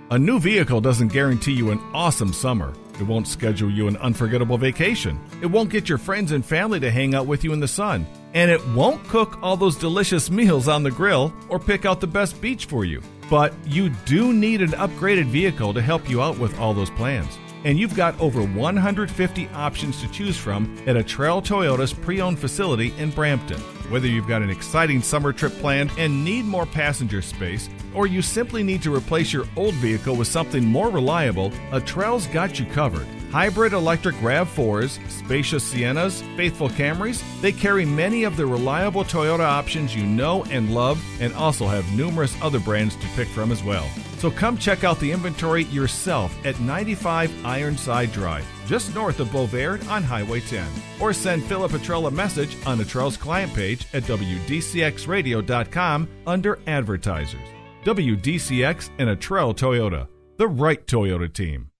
A new vehicle doesn't guarantee you an awesome summer. It won't schedule you an unforgettable vacation. It won't get your friends and family to hang out with you in the sun. And it won't cook all those delicious meals on the grill or pick out the best beach for you. But you do need an upgraded vehicle to help you out with all those plans. And you've got over 150 options to choose from at Atrell Toyota's pre-owned facility in Brampton. Whether you've got an exciting summer trip planned and need more passenger space, or you simply need to replace your old vehicle with something more reliable, Atrell's got you covered. Hybrid electric RAV4s, spacious Siennas, faithful Camrys, they carry many of the reliable Toyota options you know and love, and also have numerous other brands to pick from as well. So come check out the inventory yourself at 95 Ironside Drive, just north of Beauvais on Highway 10. Or send Philip Atrell a message on Atrell's client page at WDCXradio.com under Advertisers. WDCX and Atrell Toyota, the right Toyota team.